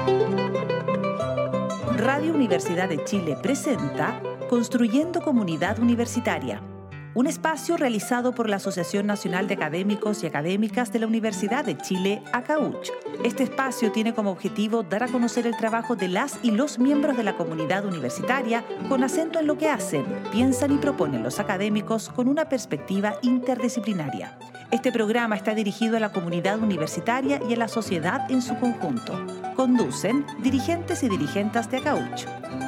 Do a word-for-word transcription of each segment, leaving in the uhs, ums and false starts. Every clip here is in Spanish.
Radio Universidad de Chile presenta Construyendo Comunidad Universitaria, un espacio realizado por la Asociación Nacional de Académicos y Académicas de la Universidad de Chile, ACAUCH. Este espacio tiene como objetivo dar a conocer el trabajo de las y los miembros de la comunidad universitaria con acento en lo que hacen, piensan y proponen los académicos con una perspectiva interdisciplinaria. Este programa está dirigido a la comunidad universitaria y a la sociedad en su conjunto. Conducen dirigentes y dirigentes de ACAUCH.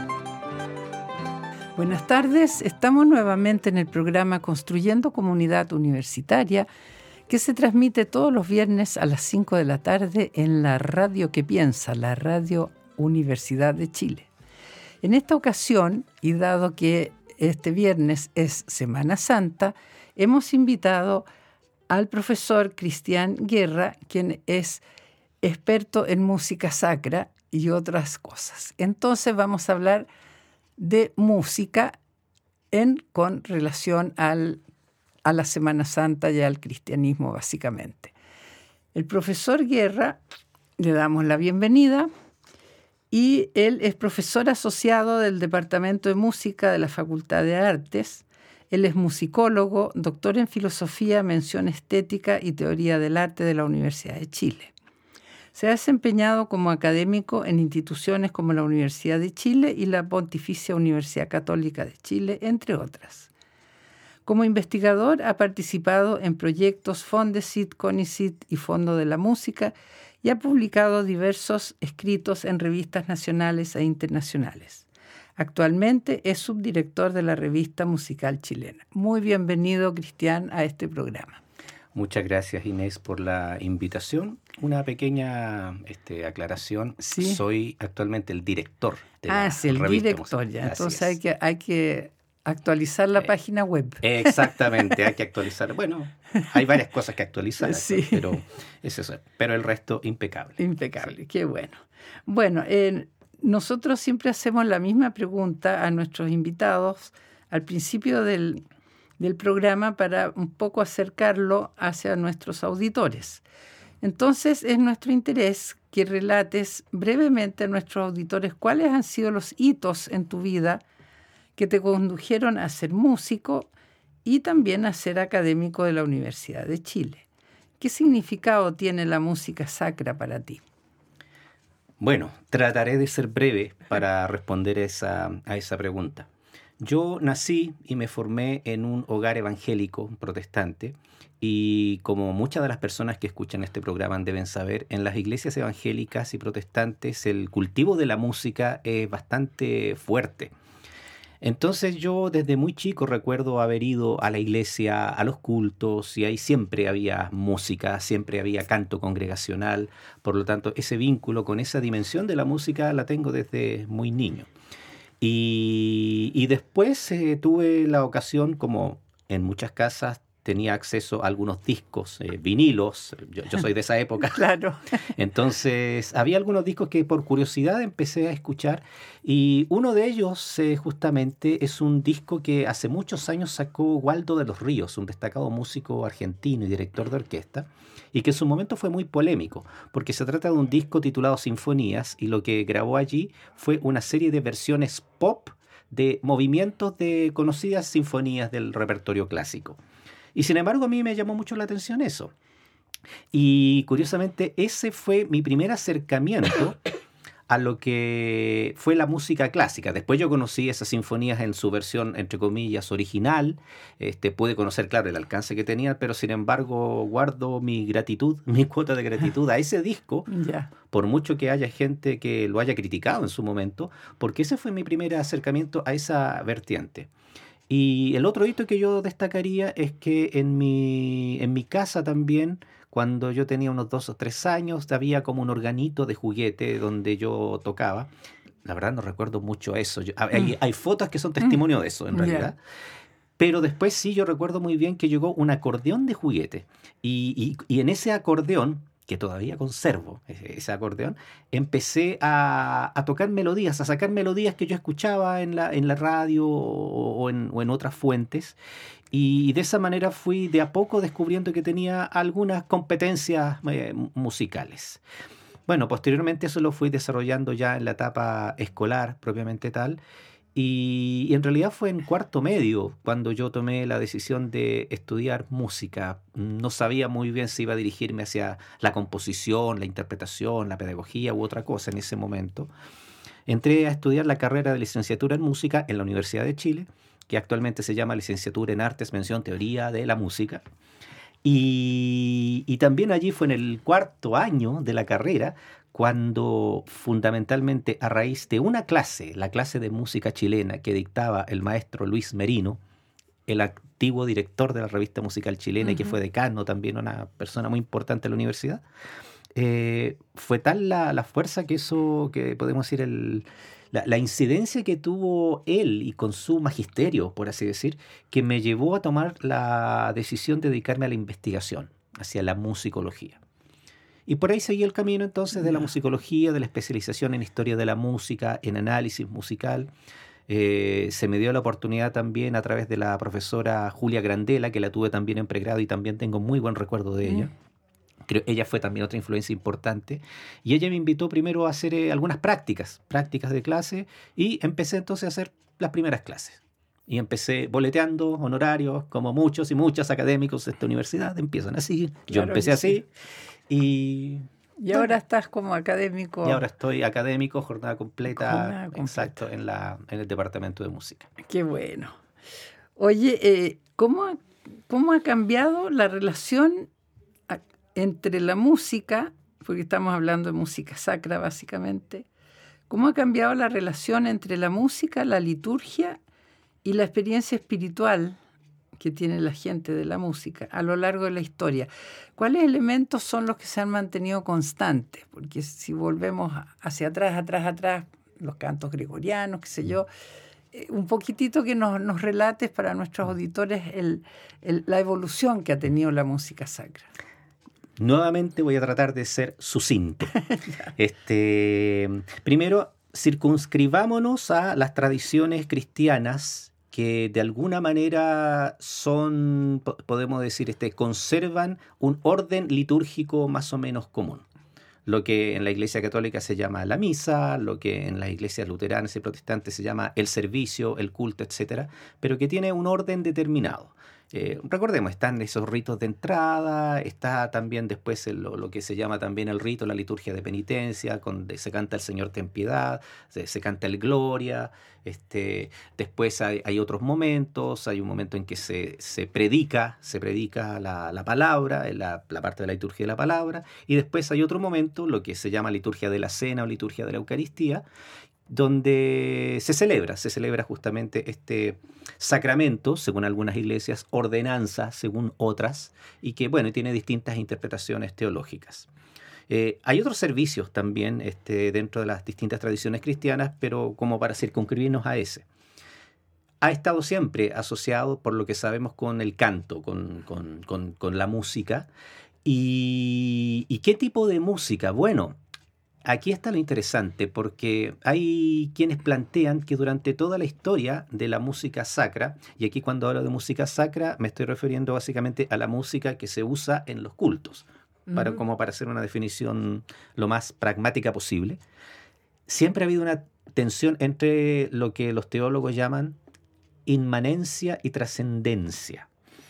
Buenas tardes, estamos nuevamente en el programa Construyendo Comunidad Universitaria, que se transmite todos los viernes a las cinco de la tarde en la radio que piensa, la Radio Universidad de Chile. En esta ocasión, y dado que este viernes es Semana Santa, hemos invitado al profesor Cristian Guerra, quien es experto en música sacra y otras cosas. Entonces vamos a hablar de música en, con relación al, a la Semana Santa y al cristianismo, básicamente. El profesor Guerra, le damos la bienvenida, y él es profesor asociado del Departamento de Música de la Facultad de Artes. Él es musicólogo, doctor en Filosofía, Mención Estética y Teoría del Arte de la Universidad de Chile. Se ha desempeñado como académico en instituciones como la Universidad de Chile y la Pontificia Universidad Católica de Chile, entre otras. Como investigador ha participado en proyectos Fondesit, CONICIT y Fondo de la Música y ha publicado diversos escritos en revistas nacionales e internacionales. Actualmente es subdirector de la Revista Musical Chilena. Muy bienvenido, Cristian, a este programa. Muchas gracias, Inés, por la invitación. Una pequeña este, aclaración. ¿Sí? Soy actualmente el director de ah, la sí, el revista director, musical. ya. Entonces hay que, hay que actualizar la eh, página web. Exactamente, hay que actualizar. Bueno, hay varias cosas que actualizar, sí. pero es eso. Pero el resto impecable. Impecable, sí. Qué bueno. Bueno, eh, nosotros siempre hacemos la misma pregunta a nuestros invitados al principio del, del programa para un poco acercarlo hacia nuestros auditores. Entonces, es nuestro interés que relates brevemente a nuestros auditores cuáles han sido los hitos en tu vida que te condujeron a ser músico y también a ser académico de la Universidad de Chile. ¿Qué significado tiene la música sacra para ti? Bueno, trataré de ser breve para responder esa, a esa pregunta. Yo nací y me formé en un hogar evangélico protestante y como muchas de las personas que escuchan este programa deben saber, en las iglesias evangélicas y protestantes el cultivo de la música es bastante fuerte. Entonces yo desde muy chico recuerdo haber ido a la iglesia, a los cultos, y ahí siempre había música, siempre había canto congregacional. Por lo tanto, ese vínculo con esa dimensión de la música la tengo desde muy niño. Y, y después eh, tuve la ocasión, como en muchas casas, tenía acceso a algunos discos, eh, vinilos, yo, yo soy de esa época. Claro. Entonces, había algunos discos que por curiosidad empecé a escuchar y uno de ellos eh, justamente es un disco que hace muchos años sacó Waldo de los Ríos, un destacado músico argentino y director de orquesta, y que en su momento fue muy polémico, porque se trata de un disco titulado Sinfonías y lo que grabó allí fue una serie de versiones pop de movimientos de conocidas sinfonías del repertorio clásico. Y sin embargo a mí me llamó mucho la atención eso. Y curiosamente ese fue mi primer acercamiento a lo que fue la música clásica. Después yo conocí esas sinfonías en su versión, entre comillas, original. Este, pude conocer, claro, el alcance que tenía, pero sin embargo guardo mi gratitud, mi cuota de gratitud a ese disco, Ya. por mucho que haya gente que lo haya criticado en su momento, porque ese fue mi primer acercamiento a esa vertiente. Y el otro hito que yo destacaría es que en mi, en mi casa también, cuando yo tenía unos dos o tres años, había como un organito de juguete donde yo tocaba. La verdad no recuerdo mucho eso. Yo, hay, hay fotos que son testimonio de eso, en realidad. Yeah. Pero después sí, yo recuerdo muy bien que llegó un acordeón de juguete. Y, y, y en ese acordeón, que todavía conservo, ese acordeón, empecé a, a tocar melodías, a sacar melodías que yo escuchaba en la, en la radio o, o, en, o en otras fuentes. Y de esa manera fui de a poco descubriendo que tenía algunas competencias eh, musicales. bueno, posteriormente eso lo fui desarrollando ya en la etapa escolar propiamente tal. Y, y en realidad fue en cuarto medio cuando yo tomé la decisión de estudiar música. No sabía muy bien si iba a dirigirme hacia la composición, la interpretación, la pedagogía u otra cosa en ese momento. Entré a estudiar la carrera de licenciatura en música en la Universidad de Chile, que actualmente se llama Licenciatura en Artes, Mención Teoría de la Música. Y, y también allí fue en el cuarto año de la carrera cuando fundamentalmente a raíz de una clase, la clase de música chilena que dictaba el maestro Luis Merino, el antiguo director de la revista musical chilena uh-huh. y que fue decano también, una persona muy importante en la universidad, eh, fue tal la, la fuerza que eso, que podemos decir, el, la, la incidencia que tuvo él y con su magisterio, por así decir, que me llevó a tomar la decisión de dedicarme a la investigación, hacia la musicología. Y por ahí seguí el camino entonces de la musicología, de la especialización en historia de la música, en análisis musical. Eh, se me dio la oportunidad también a través de la profesora Julia Grandela, que la tuve también en pregrado y también tengo muy buen recuerdo de ella. Mm. Creo ella fue también otra influencia importante. Y ella me invitó primero a hacer eh, algunas prácticas, prácticas de clase, y empecé entonces a hacer las primeras clases. Y empecé boleteando honorarios, como muchos y muchas académicos de esta universidad empiezan así. Claro, yo empecé así. Sí. Y, y ahora estás como académico. Y ahora estoy académico, jornada completa, jornada completa. Exacto, en, la, en el departamento de música. Qué bueno. Oye, eh, ¿cómo, ha, ¿cómo ha cambiado la relación a, entre la música, porque estamos hablando de música sacra básicamente, cómo ha cambiado la relación entre la música, la liturgia y la experiencia espiritual que tiene la gente de la música a lo largo de la historia? ¿Cuáles elementos son los que se han mantenido constantes? Porque si volvemos hacia atrás, atrás, atrás, los cantos gregorianos, qué sé yo, eh, un poquitito que nos, nos relates para nuestros auditores el, el, la evolución que ha tenido la música sacra. Nuevamente voy a tratar de ser sucinto. este, primero, circunscribámonos a las tradiciones cristianas que de alguna manera son, podemos decir, este, conservan un orden litúrgico más o menos común. Lo que en la Iglesia Católica se llama la misa, lo que en las iglesias luteranas y protestantes se llama el servicio, el culto, etcétera, pero que tiene un orden determinado. Eh, recordemos, están esos ritos de entrada, está también después el, lo, lo que se llama también el rito, la liturgia de penitencia, donde se canta el Señor ten piedad, se, se canta el Gloria, este, después hay, hay otros momentos, hay un momento en que se, se predica, se predica la, la palabra, la, la parte de la liturgia de la palabra, y después hay otro momento, lo que se llama liturgia de la cena o liturgia de la Eucaristía, donde se celebra, se celebra justamente este sacramento, según algunas iglesias, ordenanza, según otras, y que, bueno, tiene distintas interpretaciones teológicas. Eh, hay otros servicios también este, dentro de las distintas tradiciones cristianas, pero como para circunscribirnos a ese. Ha estado siempre asociado, por lo que sabemos, con el canto, con, con, con, con la música. Y, ¿Y qué tipo de música? Bueno, aquí está lo interesante, porque hay quienes plantean que durante toda la historia de la música sacra, y aquí cuando hablo de música sacra me estoy refiriendo básicamente a la música que se usa en los cultos, uh-huh. para, como para hacer una definición lo más pragmática posible, siempre ha habido una tensión entre lo que los teólogos llaman inmanencia y trascendencia.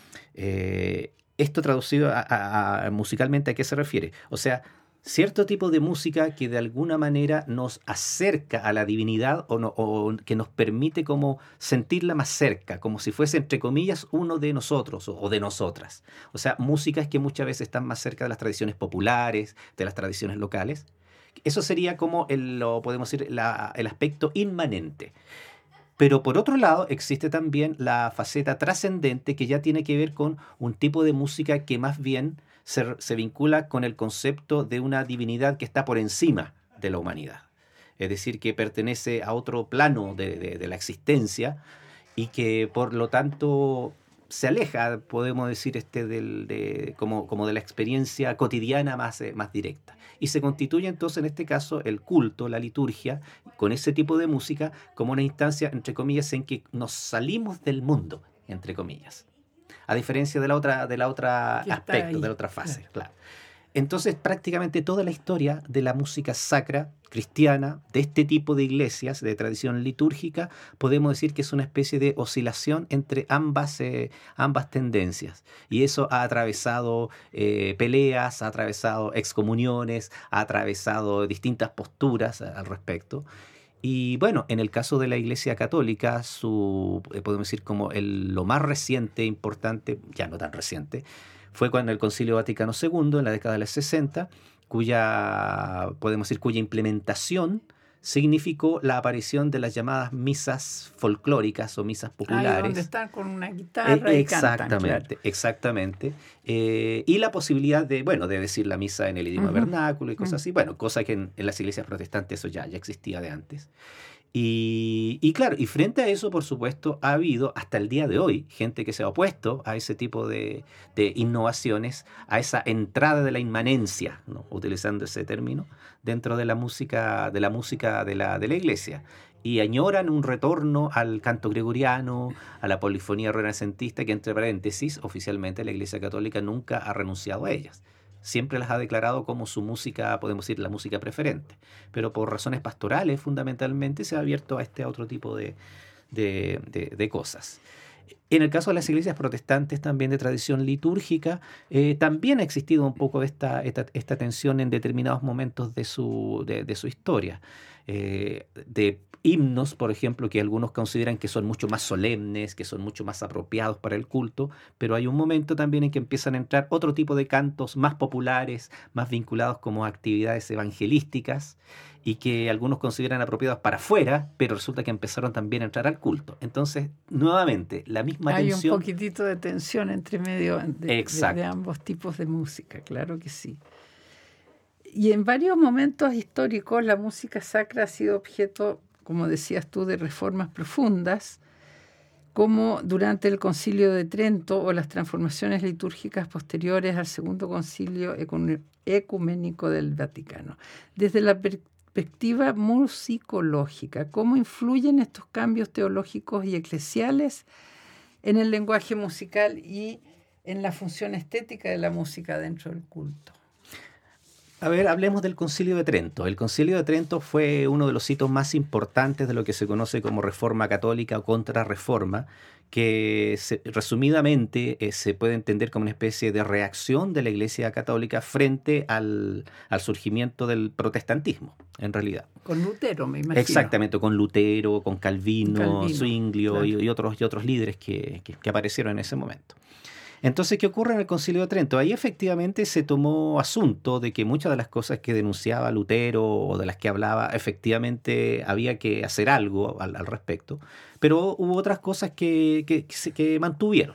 Eh, esto traducido a, a, a, musicalmente, ¿a qué se refiere? O sea, cierto tipo de música que de alguna manera nos acerca a la divinidad o, no, o que nos permite como sentirla más cerca, como si fuese, entre comillas, uno de nosotros o, o de nosotras. O sea, músicas que muchas veces están más cerca de las tradiciones populares, de las tradiciones locales. Eso sería como, el, lo podemos decir, la, el aspecto inmanente. Pero por otro lado existe también la faceta trascendente, que ya tiene que ver con un tipo de música que más bien Se, se vincula con el concepto de una divinidad que está por encima de la humanidad. Es decir, que pertenece a otro plano de, de, de la existencia y que por lo tanto se aleja, podemos decir, este, del, de, como, como de la experiencia cotidiana más, eh, más directa. Y se constituye entonces en este caso el culto, la liturgia, con ese tipo de música como una instancia, entre comillas, en que nos salimos del mundo, entre comillas. A diferencia de la otra, de la otra aspecto, de la otra fase, claro. Entonces, prácticamente toda la historia de la música sacra cristiana, de este tipo de iglesias de tradición litúrgica, podemos decir que es una especie de oscilación entre ambas, eh, ambas tendencias. Y eso ha atravesado eh, peleas, ha atravesado excomuniones, ha atravesado distintas posturas al respecto. Y bueno, en el caso de la Iglesia Católica, su, eh, podemos decir como el, lo más reciente, importante, ya no tan reciente, fue cuando el Concilio Vaticano segundo, en la década de los sesenta, cuya, podemos decir, cuya implementación significó la aparición de las llamadas misas folclóricas o misas populares. Ahí donde están con una guitarra eh, y cantan. Exactamente, Claro. exactamente. Eh, y la posibilidad de, bueno, de decir la misa en el idioma Uh-huh. vernáculo y cosas Uh-huh. así. Bueno, cosa que en, en las iglesias protestantes eso ya, ya existía de antes. Y, y claro, y frente a eso, por supuesto, ha habido hasta el día de hoy gente que se ha opuesto a ese tipo de, de innovaciones, a esa entrada de la inmanencia, ¿no?, utilizando ese término, dentro de la música de la, música de la, de la iglesia. Y añoran un retorno al canto gregoriano, a la polifonía renacentista, que entre paréntesis, oficialmente la Iglesia Católica nunca ha renunciado a ellas. Siempre las ha declarado como su música, podemos decir, la música preferente. Pero por razones pastorales, fundamentalmente, se ha abierto a este otro tipo de, de, de, de cosas. En el caso de las iglesias protestantes, también de tradición litúrgica, eh, también ha existido un poco esta, esta, esta tensión en determinados momentos de su, de, de su historia. Eh, de himnos, por ejemplo, que algunos consideran que son mucho más solemnes, que son mucho más apropiados para el culto, pero hay un momento también en que empiezan a entrar otro tipo de cantos más populares, más vinculados como a actividades evangelísticas, y que algunos consideran apropiados para afuera, pero resulta que empezaron también a entrar al culto. Entonces, nuevamente, la misma Hay tensión. un poquitito de tensión entre medio de, de, de ambos tipos de música, claro que sí. Y en varios momentos históricos la música sacra ha sido objeto, como decías tú, de reformas profundas, como durante el Concilio de Trento o las transformaciones litúrgicas posteriores al Segundo Concilio Ecuménico del Vaticano. Desde la perspectiva musicológica, ¿cómo influyen estos cambios teológicos y eclesiales en el lenguaje musical y en la función estética de la música dentro del culto? A ver, hablemos del Concilio de Trento. El Concilio de Trento fue uno de los hitos más importantes de lo que se conoce como Reforma Católica o Contrarreforma, que se, resumidamente eh, se puede entender como una especie de reacción de la Iglesia Católica frente al, al surgimiento del protestantismo, en realidad. Con Lutero, me imagino. Exactamente, con Lutero, con Calvino, Calvino Zwinglio, claro. y, y, otros, y otros líderes que, que, que aparecieron en ese momento. Entonces, ¿qué ocurre en el Concilio de Trento? Ahí efectivamente se tomó asunto de que muchas de las cosas que denunciaba Lutero o de las que hablaba, efectivamente había que hacer algo al, al respecto, pero hubo otras cosas que, que, que se que mantuvieron.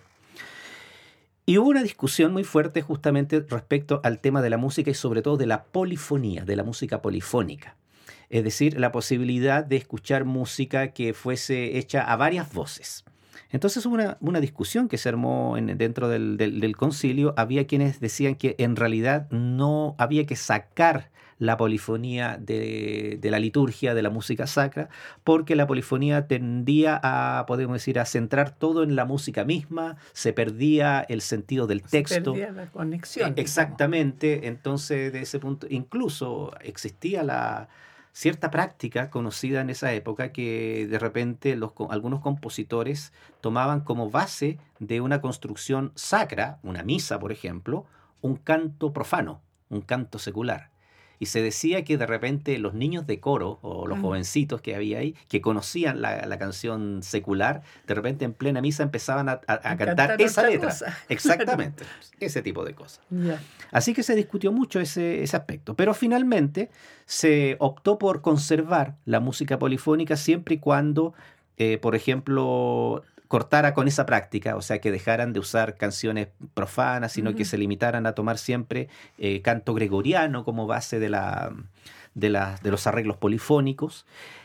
Y hubo una discusión muy fuerte justamente respecto al tema de la música y sobre todo de la polifonía, de la música polifónica. Es decir, la posibilidad de escuchar música que fuese hecha a varias voces. Entonces hubo una, una discusión que se armó en, dentro del, del, del concilio. Había quienes decían que en realidad no había que sacar la polifonía de, de la liturgia, de la música sacra, porque la polifonía tendía a, podemos decir, a centrar todo en la música misma, se perdía el sentido del texto. Se perdía la conexión. Exactamente, digamos. Entonces de ese punto incluso existía la... cierta práctica conocida en esa época que de repente los, algunos compositores tomaban como base de una construcción sacra, una misa, por ejemplo, un canto profano, un canto secular. Y se decía que de repente los niños de coro o los jovencitos que había ahí, que conocían la, la canción secular, de repente en plena misa empezaban a, a, a cantar, cantar esa letra. Cosa. Exactamente, ese tipo de cosas. Yeah. Así que se discutió mucho ese, ese aspecto. Pero finalmente se optó por conservar la música polifónica siempre y cuando, eh, por ejemplo, cortara con esa práctica, o sea, que dejaran de usar canciones profanas, sino uh-huh. que se limitaran a tomar siempre eh, canto gregoriano como base de, la, de, la, de los arreglos polifónicos.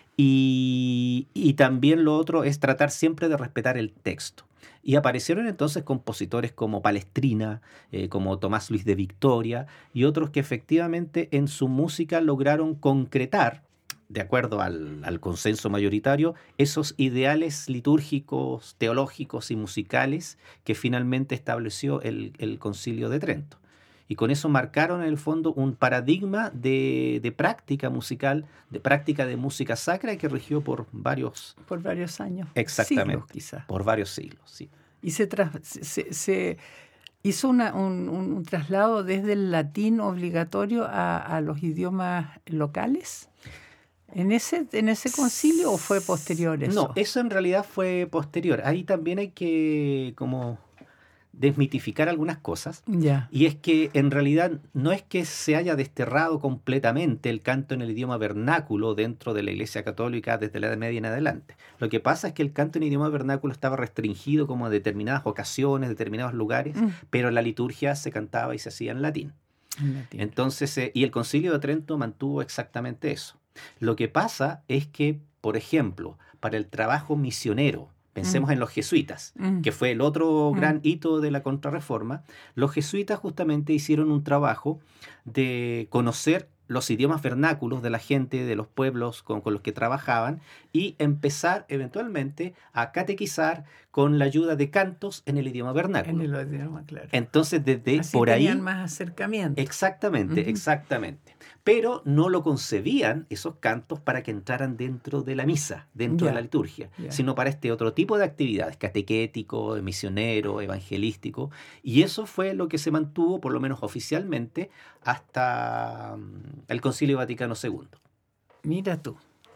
Y, y también lo otro es tratar siempre de respetar el texto. Y aparecieron entonces compositores como Palestrina, eh, como Tomás Luis de Victoria y otros que efectivamente en su música lograron concretar, de acuerdo al, al consenso mayoritario, esos ideales litúrgicos, teológicos y musicales que finalmente estableció el, el Concilio de Trento. Y con eso marcaron en el fondo un paradigma de, de práctica musical, de práctica de música sacra que rigió por varios... Por varios años. Exactamente. Siglos, quizás. Por varios siglos, sí. Y se, tras, se, se hizo una, un, un, un traslado desde el latín obligatorio a, a los idiomas locales. ¿En ese, ¿En ese concilio o fue posterior eso? No, eso en realidad fue posterior. Ahí también hay que como desmitificar algunas cosas. Ya. Y es que en realidad no es que se haya desterrado completamente el canto en el idioma vernáculo dentro de la Iglesia Católica desde la Edad Media en adelante. Lo que pasa es que el canto en idioma vernáculo estaba restringido como a determinadas ocasiones, determinados lugares, mm. pero la liturgia se cantaba y se hacía en latín. En latín. Entonces, eh, y el Concilio de Trento mantuvo exactamente eso. Lo que pasa es que, por ejemplo, para el trabajo misionero, pensemos mm. en los jesuitas, mm. que fue el otro mm. gran hito de la Contrarreforma, los jesuitas justamente hicieron un trabajo de conocer los idiomas vernáculos de la gente, de los pueblos con, con los que trabajaban, y empezar eventualmente a catequizar con la ayuda de cantos en el idioma vernáculo. En el idioma, claro. Entonces, desde Así por ahí... tenían más acercamiento. Exactamente, uh-huh. exactamente. Pero no lo concebían esos cantos para que entraran dentro de la misa, dentro yeah. de la liturgia, yeah. sino para este otro tipo de actividades, catequético, misionero, evangelístico. Y eso fue lo que se mantuvo, por lo menos oficialmente, hasta el Concilio Vaticano segundo. Mira tú.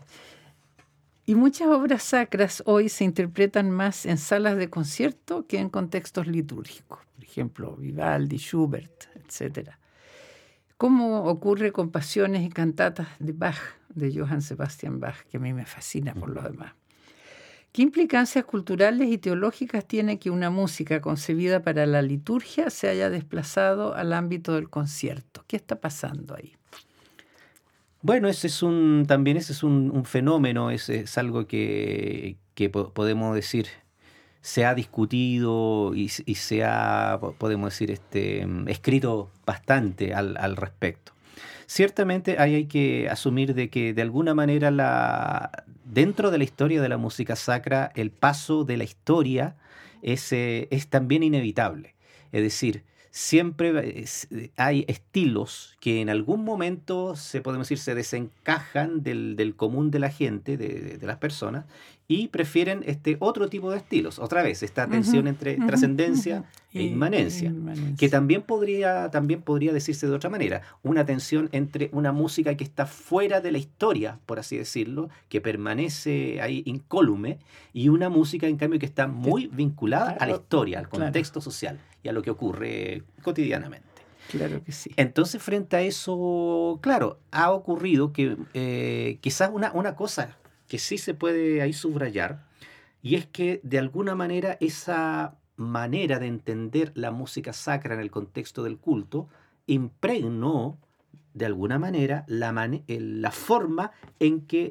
Y muchas obras sacras hoy se interpretan más en salas de concierto que en contextos litúrgicos. Por ejemplo, Vivaldi, Schubert, etcétera. ¿Cómo ocurre con Pasiones y cantatas de Bach, de Johann Sebastian Bach, que a mí me fascina por lo demás? ¿Qué implicancias culturales y teológicas tiene que una música concebida para la liturgia se haya desplazado al ámbito del concierto? ¿Qué está pasando ahí? Bueno, ese es un, también ese es un, un fenómeno, ese es algo que, que po- podemos decir se ha discutido y, y se ha, podemos decir, este, escrito bastante al, al respecto. Ciertamente ahí hay que asumir de que de alguna manera la, dentro de la historia de la música sacra el paso de la historia es, eh, es también inevitable. Es decir, siempre hay estilos que en algún momento se podemos decir se desencajan del, del común de la gente, de, de las personas, y prefieren este otro tipo de estilos. Otra vez, esta tensión uh-huh, entre uh-huh, trascendencia uh-huh. e inmanencia, inmanencia, que también podría, también podría decirse de otra manera, una tensión entre una música que está fuera de la historia, por así decirlo, que permanece ahí incólume, y una música, en cambio, que está muy vinculada a la historia, al contexto claro. social y a lo que ocurre cotidianamente. Claro que sí. Entonces, frente a eso, claro, ha ocurrido que eh, quizás una, una cosa que sí se puede ahí subrayar, y es que de alguna manera esa manera de entender la música sacra en el contexto del culto impregnó de alguna manera la, man- la forma en que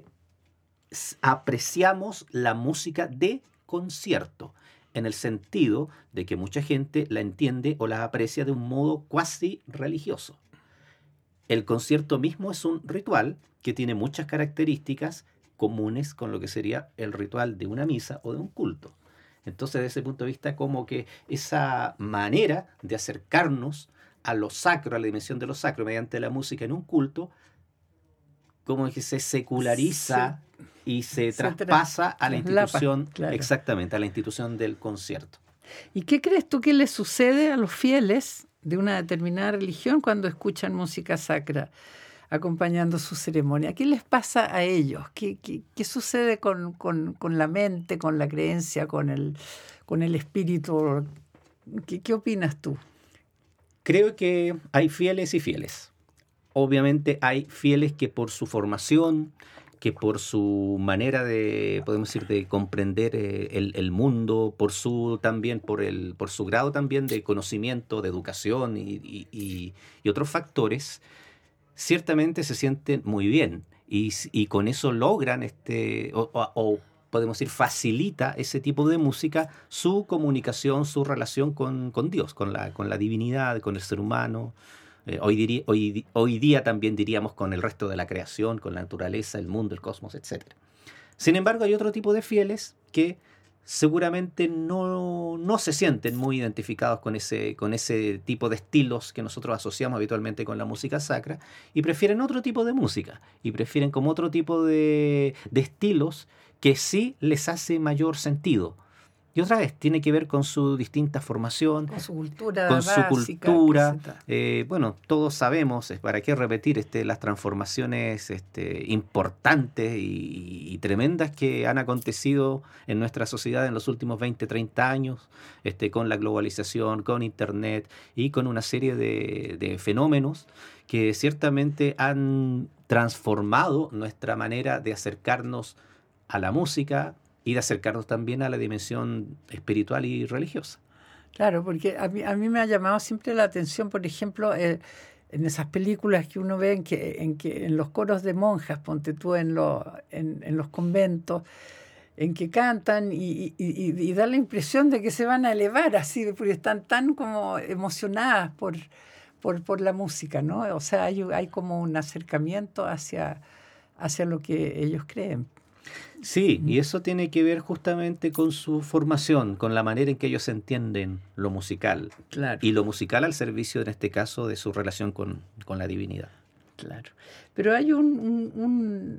apreciamos la música de concierto, en el sentido de que mucha gente la entiende o la aprecia de un modo cuasi religioso. El concierto mismo es un ritual que tiene muchas características comunes con lo que sería el ritual de una misa o de un culto. Entonces, desde ese punto de vista, como que esa manera de acercarnos a lo sacro, a la dimensión de lo sacro, mediante la música en un culto, como que se seculariza sí. y se, se traspasa a la institución, claro. exactamente, a la institución del concierto. ¿Y qué crees tú que le sucede a los fieles de una determinada religión cuando escuchan música sacra acompañando su ceremonia? ¿Qué les pasa a ellos? ¿Qué, qué, qué sucede con, con, con la mente, con la creencia, con el, con el espíritu? ¿Qué, ¿Qué opinas tú? Creo que hay fieles y fieles. Obviamente hay fieles que por su formación, que por su manera de, podemos decir, de comprender el, el mundo, por su también, por el, por su grado también de conocimiento, de educación y, y, y, y otros factores, ciertamente se sienten muy bien y, y con eso logran, este, o, o, o podemos decir, facilita ese tipo de música su comunicación, su relación con, con Dios, con la, con la divinidad, con el ser humano. Eh, hoy, diría, hoy, hoy día también diríamos con el resto de la creación, con la naturaleza, el mundo, el cosmos, etcétera. Sin embargo, hay otro tipo de fieles que seguramente no, no se sienten muy identificados con ese, con ese tipo de estilos que nosotros asociamos habitualmente con la música sacra, y prefieren otro tipo de música, y prefieren como otro tipo de, de estilos que sí les hace mayor sentido. Y otra vez, tiene que ver con su distinta formación, con su cultura con básica, su cultura. Eh, bueno, todos sabemos, para qué repetir, este, las transformaciones este, importantes y, y tremendas que han acontecido en nuestra sociedad en los últimos veinte, treinta años, este, con la globalización, con Internet y con una serie de, de fenómenos que ciertamente han transformado nuestra manera de acercarnos a la música y de acercarnos también a la dimensión espiritual y religiosa. Claro, porque a mí, a mí me ha llamado siempre la atención, por ejemplo, eh, en esas películas que uno ve en que en, que, en los coros de monjas, ponte tú en, lo, en, en los conventos, en que cantan y, y, y, y da la impresión de que se van a elevar así, porque están tan como emocionadas por, por, por la música, ¿no? O sea, hay, hay como un acercamiento hacia, hacia lo que ellos creen. Sí, y eso tiene que ver justamente con su formación, con la manera en que ellos entienden lo musical. Claro. Y lo musical al servicio, en este caso, de su relación con, con la divinidad. Claro. Pero hay un, un, un,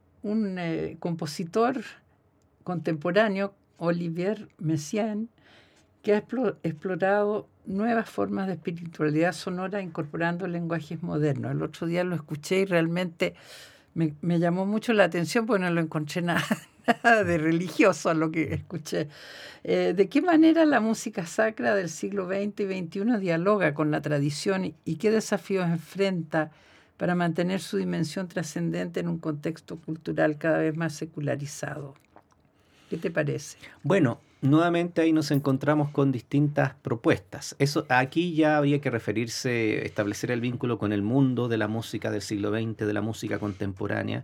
un eh, compositor contemporáneo, Olivier Messiaen, que ha explorado nuevas formas de espiritualidad sonora incorporando lenguajes modernos. El otro día lo escuché y realmente Me, me llamó mucho la atención porque no lo encontré nada, nada de religioso a lo que escuché. Eh, ¿De qué manera la música sacra del siglo veinte y veintiuno dialoga con la tradición y qué desafíos enfrenta para mantener su dimensión trascendente en un contexto cultural cada vez más secularizado? ¿Qué te parece? Bueno, nuevamente ahí nos encontramos con distintas propuestas. Eso, aquí ya habría que referirse, establecer el vínculo con el mundo de la música del siglo veinte, de la música contemporánea.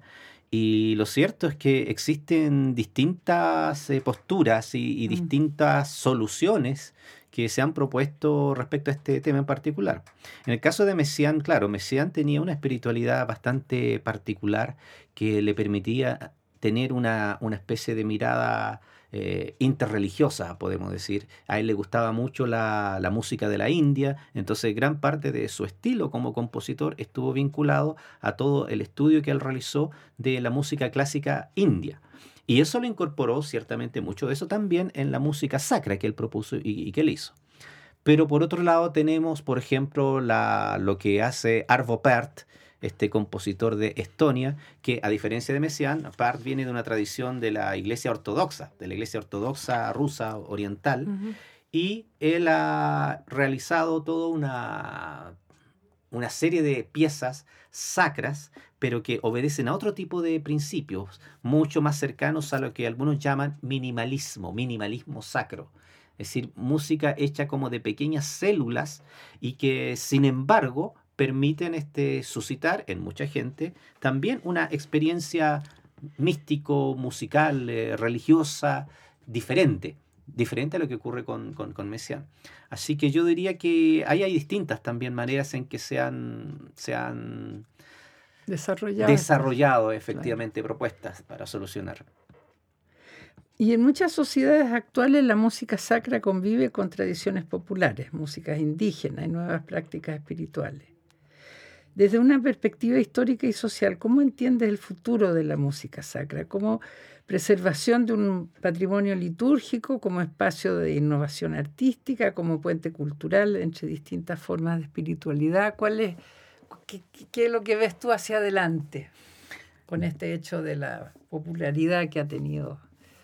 Y lo cierto es que existen distintas eh, posturas y, y mm. distintas soluciones que se han propuesto respecto a este tema en particular. En el caso de Messiaen, claro, Messiaen tenía una espiritualidad bastante particular que le permitía tener una, una especie de mirada eh, interreligiosa, podemos decir. A él le gustaba mucho la, la música de la India, entonces gran parte de su estilo como compositor estuvo vinculado a todo el estudio que él realizó de la música clásica india. Y eso lo incorporó ciertamente mucho de eso también en la música sacra que él propuso y, y que él hizo. Pero por otro lado tenemos, por ejemplo, la, lo que hace Arvo Pärt, este compositor de Estonia, que a diferencia de Messiaen, Pärt viene de una tradición de la iglesia ortodoxa, de la iglesia ortodoxa rusa oriental, uh-huh. y él ha realizado toda una, una serie de piezas sacras, pero que obedecen a otro tipo de principios, mucho más cercanos a lo que algunos llaman minimalismo, minimalismo sacro. Es decir, música hecha como de pequeñas células y que, sin embargo, permiten este, suscitar en mucha gente también una experiencia místico, musical, eh, religiosa, diferente, diferente a lo que ocurre con, con, con Messiaen. Así que yo diría que ahí hay distintas también maneras en que se han, se han desarrollado, desarrollado efectivamente claro. propuestas para solucionar. Y en muchas sociedades actuales la música sacra convive con tradiciones populares, músicas indígenas y nuevas prácticas espirituales. Desde una perspectiva histórica y social, ¿cómo entiendes el futuro de la música sacra? ¿Como preservación de un patrimonio litúrgico, como espacio de innovación artística, como puente cultural entre distintas formas de espiritualidad? ¿Cuál es, qué, qué es lo que ves tú hacia adelante con este hecho de la popularidad que ha tenido?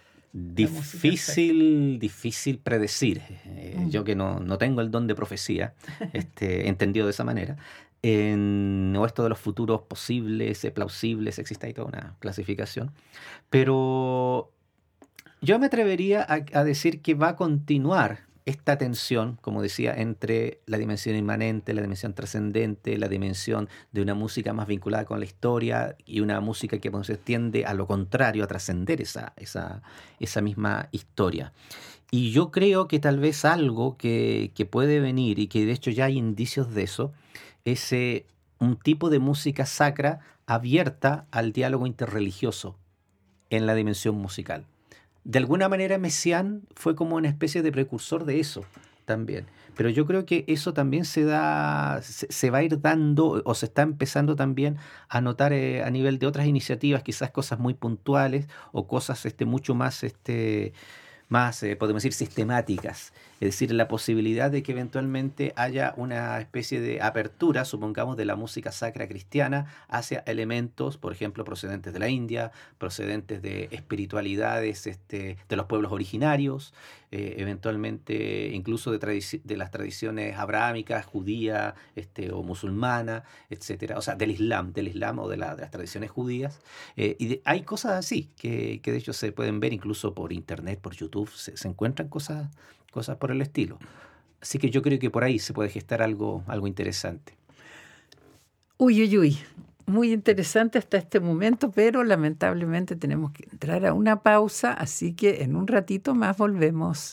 Difícil, difícil predecir. Eh, mm. Yo que no, no tengo el don de profecía, este, entendido de esa manera. En, o esto de los futuros posibles, plausibles, existe ahí toda una clasificación. Pero yo me atrevería a, a decir que va a continuar esta tensión, como decía, entre la dimensión inmanente, la dimensión trascendente, la dimensión de una música más vinculada con la historia y una música que pues, tiende a lo contrario, a trascender esa, esa, esa misma historia. Y yo creo que tal vez algo que, que puede venir, y que de hecho ya hay indicios de eso, es eh, un tipo de música sacra abierta al diálogo interreligioso en la dimensión musical. de alguna manera Messiaen fue como una especie de precursor de eso también. Pero yo creo que eso también se da, se, se va a ir dando o se está empezando también a notar eh, a nivel de otras iniciativas, quizás cosas muy puntuales o cosas este, mucho más, este, más eh, podemos decir, sistemáticas. Es decir, la posibilidad de que eventualmente haya una especie de apertura, supongamos, de la música sacra cristiana hacia elementos, por ejemplo, procedentes de la India, procedentes de espiritualidades este, de los pueblos originarios, eh, eventualmente incluso de, tradici- de las tradiciones abrahámicas, judía este, o musulmana, etcétera. O sea, del Islam, del Islam o de, la, de las tradiciones judías. Eh, y de, hay cosas así que, que de hecho se pueden ver incluso por internet, por YouTube, se, se encuentran cosas... cosas por el estilo. Así que yo creo que por ahí se puede gestar algo, algo interesante. Uy, uy, uy. Muy interesante hasta este momento, pero lamentablemente tenemos que entrar a una pausa, así que en un ratito más volvemos.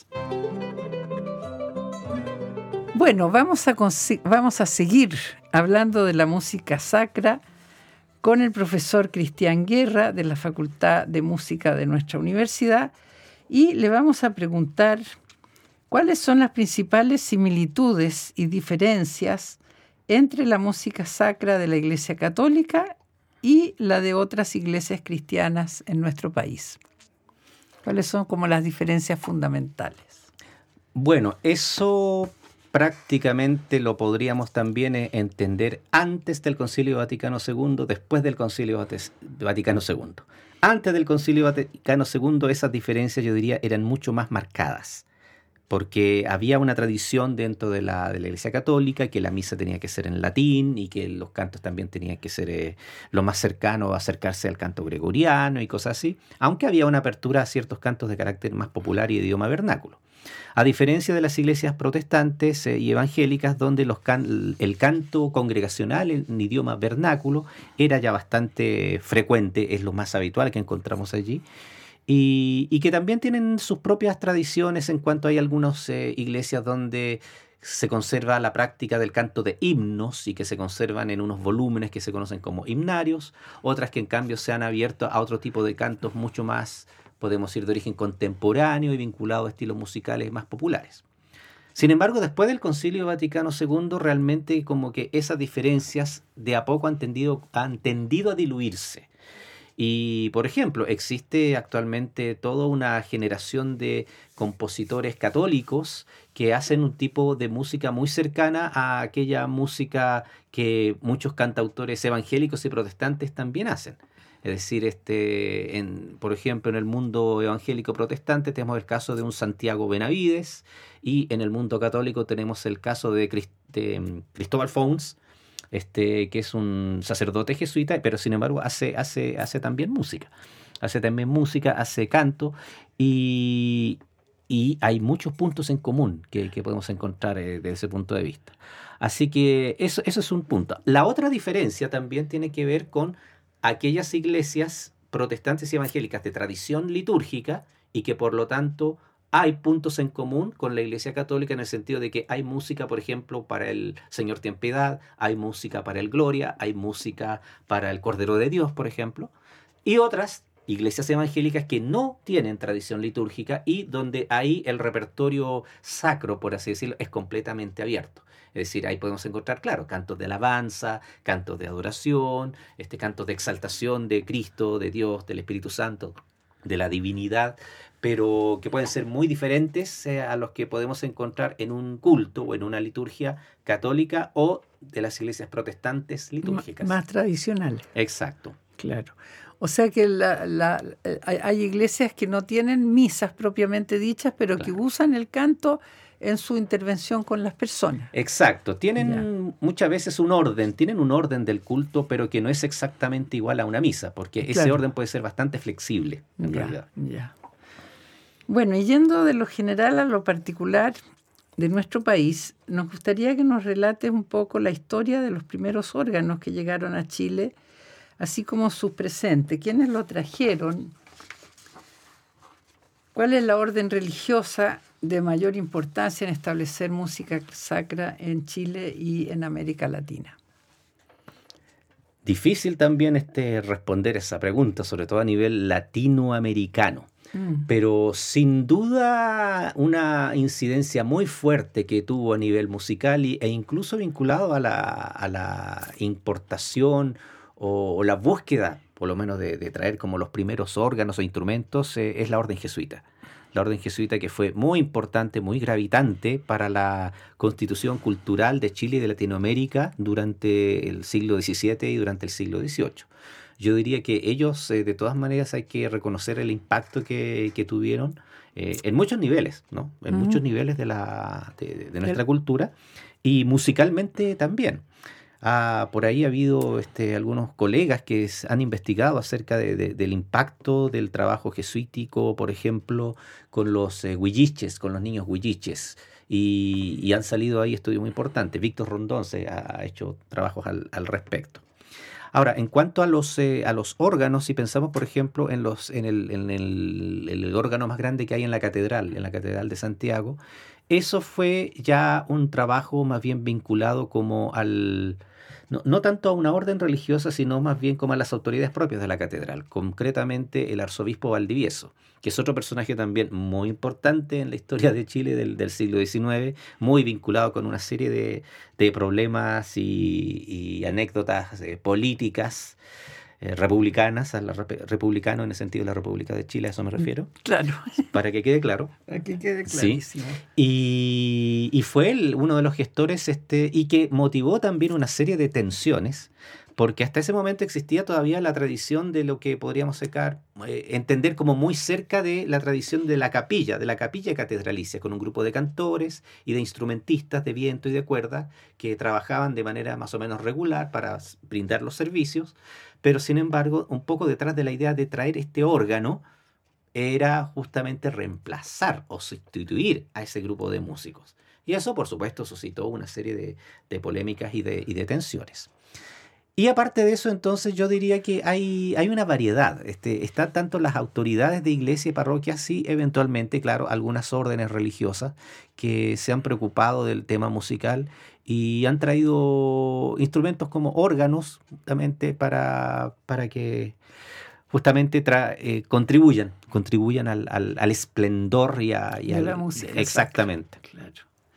Bueno, vamos a, vamos a seguir hablando de la música sacra con el profesor Cristian Guerra de la Facultad de Música de nuestra universidad y le vamos a preguntar ¿cuáles son las principales similitudes y diferencias entre la música sacra de la Iglesia Católica y la de otras iglesias cristianas en nuestro país? ¿Cuáles son como las diferencias fundamentales? Bueno, eso prácticamente lo podríamos también entender antes del Concilio Vaticano segundo, después del Concilio Vaticano segundo. Antes del Concilio Vaticano segundo, esas diferencias, yo diría, eran mucho más marcadas, porque había una tradición dentro de la, de la Iglesia Católica que la misa tenía que ser en latín y que los cantos también tenían que ser eh, lo más cercano a acercarse al canto gregoriano y cosas así, aunque había una apertura a ciertos cantos de carácter más popular y de idioma vernáculo. A diferencia de las iglesias protestantes eh, y evangélicas, donde los can- el canto congregacional en idioma vernáculo era ya bastante frecuente, es lo más habitual que encontramos allí, y, y que también tienen sus propias tradiciones en cuanto hay algunas eh, iglesias donde se conserva la práctica del canto de himnos y que se conservan en unos volúmenes que se conocen como himnarios, otras que en cambio se han abierto a otro tipo de cantos mucho más, podemos decir, de origen contemporáneo y vinculado a estilos musicales más populares. Sin embargo, después del Concilio Vaticano segundo, realmente como que esas diferencias de a poco han tendido, han tendido a diluirse. Y, por ejemplo, existe actualmente toda una generación de compositores católicos que hacen un tipo de música muy cercana a aquella música que muchos cantautores evangélicos y protestantes también hacen. Es decir, este, en, por ejemplo, en el mundo evangélico protestante tenemos el caso de un Santiago Benavides y en el mundo católico tenemos el caso de, Crist- de Cristóbal Fons, Este, que es un sacerdote jesuita, pero sin embargo hace, hace, hace también música. Hace también música, hace canto y, y hay muchos puntos en común que, que podemos encontrar eh, desde ese punto de vista. Así que eso, eso es un punto. La otra diferencia también tiene que ver con aquellas iglesias protestantes y evangélicas de tradición litúrgica y que por lo tanto hay puntos en común con la Iglesia Católica en el sentido de que hay música, por ejemplo, para el Señor ten piedad, hay música para el Gloria, hay música para el Cordero de Dios, por ejemplo, y otras iglesias evangélicas que no tienen tradición litúrgica y donde ahí el repertorio sacro, por así decirlo, es completamente abierto. Es decir, ahí podemos encontrar, claro, cantos de alabanza, cantos de adoración, este, cantos de exaltación de Cristo, de Dios, del Espíritu Santo, de la divinidad, pero que pueden ser muy diferentes eh, a los que podemos encontrar en un culto o en una liturgia católica o de las iglesias protestantes litúrgicas. M- más tradicionales. Exacto. Claro. O sea que la, la, hay, hay iglesias que no tienen misas propiamente dichas, pero claro, que usan el canto en su intervención con las personas. Exacto. Tienen ya. muchas veces un orden, tienen un orden del culto, pero que no es exactamente igual a una misa, porque claro, ese orden puede ser bastante flexible, en ya, realidad. Ya. Bueno, y yendo de lo general a lo particular de nuestro país, nos gustaría que nos relates un poco la historia de los primeros órganos que llegaron a Chile, así como sus presentes. ¿Quiénes lo trajeron? ¿Cuál es la orden religiosa de mayor importancia en establecer música sacra en Chile y en América Latina? Difícil también este responder esa pregunta, sobre todo a nivel latinoamericano. Mm. Pero sin duda una incidencia muy fuerte que tuvo a nivel musical y, e incluso vinculado a la, a la importación o, o la búsqueda, por lo menos de, de traer como los primeros órganos o instrumentos, eh, es la orden jesuita. La orden jesuita, que fue muy importante, muy gravitante para la constitución cultural de Chile y de Latinoamérica durante el siglo diecisiete y durante el siglo dieciocho. Yo diría que ellos, eh, de todas maneras, hay que reconocer el impacto que, que tuvieron eh, en muchos niveles, ¿no? En uh-huh. muchos niveles de, la, de, de nuestra el... cultura y musicalmente también. Ah, por ahí ha habido este, algunos colegas que han investigado acerca de, de, del impacto del trabajo jesuítico, por ejemplo, con los eh, huilliches, con los niños huilliches, y, y han salido ahí estudios muy importantes. Víctor Rondón se ha hecho trabajos al, al respecto. Ahora, en cuanto a los, eh, a los órganos, si pensamos, por ejemplo, en, los, en, el, en el, el órgano más grande que hay en la catedral, en la Catedral de Santiago, eso fue ya un trabajo más bien vinculado como al... No, no tanto a una orden religiosa, sino más bien como a las autoridades propias de la catedral, concretamente el arzobispo Valdivieso, que es otro personaje también muy importante en la historia de Chile del, del siglo diecinueve, muy vinculado con una serie de, de problemas y, y anécdotas eh, políticas eh, republicanas, a la rep- republicano en el sentido de la República de Chile, a eso me refiero. Claro. Para que quede claro. Para que quede clarísimo. Sí. Y, y fue él uno de los gestores este, y que motivó también una serie de tensiones, porque hasta ese momento existía todavía la tradición de lo que podríamos sacar, eh, entender como muy cerca de la tradición de la capilla, de la capilla catedralicia, con un grupo de cantores y de instrumentistas de viento y de cuerda que trabajaban de manera más o menos regular para brindar los servicios, pero sin embargo, un poco detrás de la idea de traer este órgano, era justamente reemplazar o sustituir a ese grupo de músicos. Y eso, por supuesto, suscitó una serie de, de polémicas y de, y de tensiones. Y aparte de eso, entonces, yo diría que hay, hay una variedad. Este, están tanto las autoridades de iglesia y parroquias y eventualmente, claro, algunas órdenes religiosas que se han preocupado del tema musical y han traído instrumentos como órganos, justamente para, para que justamente tra- eh, contribuyan, contribuyan al, al, al esplendor y a, y de al, la música. Exactamente. Claro.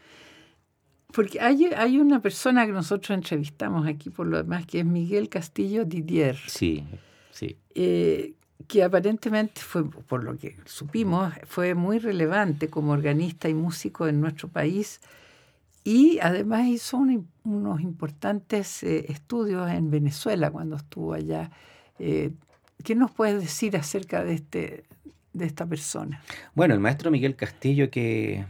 Porque hay, hay una persona que nosotros entrevistamos aquí por lo demás, que es Miguel Castillo Didier. Sí, sí. Eh, que aparentemente fue, por lo que supimos, fue muy relevante como organista y músico en nuestro país y además hizo un, unos importantes eh, estudios en Venezuela cuando estuvo allá. Eh, ¿Qué nos puedes decir acerca de, este, de esta persona? Bueno, el maestro Miguel Castillo, que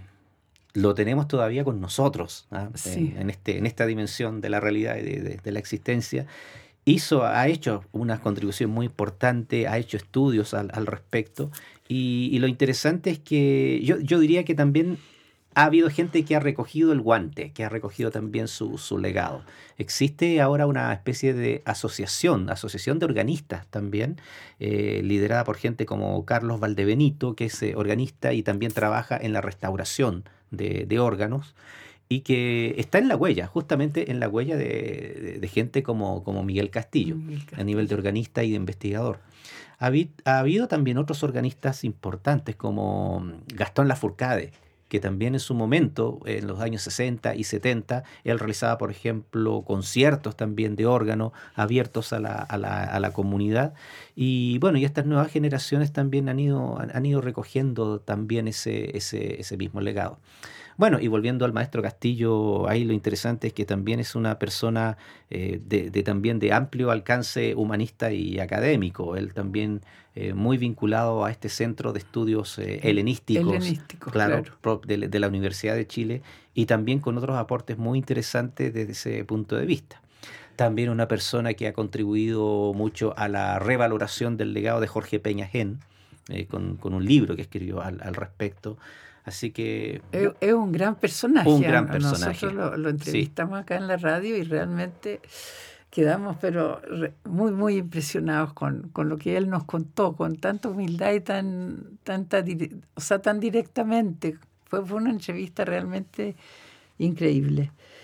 lo tenemos todavía con nosotros, ¿eh? Sí. en, en, este, en esta dimensión de la realidad y de, de, de la existencia, hizo, ha hecho una contribución muy importante, ha hecho estudios al, al respecto, y, y lo interesante es que yo, yo diría que también ha habido gente que ha recogido el guante, que ha recogido también su, su legado. Existe ahora una especie de asociación, asociación de organistas también, eh, liderada por gente como Carlos Valdebenito, que es eh, organista y también trabaja en la restauración de, de órganos, y que está en la huella, justamente en la huella de, de, de gente como, como Miguel Castillo, Miguel Castillo, a nivel de organista y de investigador. Ha, habi, ha habido también otros organistas importantes como Gastón Lafourcade, que también en su momento, en los años sesenta y setenta, él realizaba, por ejemplo, conciertos también de órgano abiertos a la, a la, a la comunidad. Y bueno, y estas nuevas generaciones también han ido, han ido recogiendo también ese, ese, ese mismo legado. Bueno, y volviendo al maestro Castillo, ahí lo interesante es que también es una persona eh, de, de también de amplio alcance humanista y académico. Él también eh, muy vinculado a este centro de estudios eh, helenísticos, Helenísticos, claro, claro. De, de la Universidad de Chile, y también con otros aportes muy interesantes desde ese punto de vista. También una persona que ha contribuido mucho a la revaloración del legado de Jorge Peña Gen, eh, con, con un libro que escribió al, al respecto. Así que... Es, es un gran personaje. Un gran personaje. Nosotros lo, lo entrevistamos sí. acá en la radio y realmente quedamos pero re, muy, muy impresionados con, con lo que él nos contó, con tanta humildad y tan, tanta, o sea, tan directamente. Fue, fue una entrevista realmente increíble.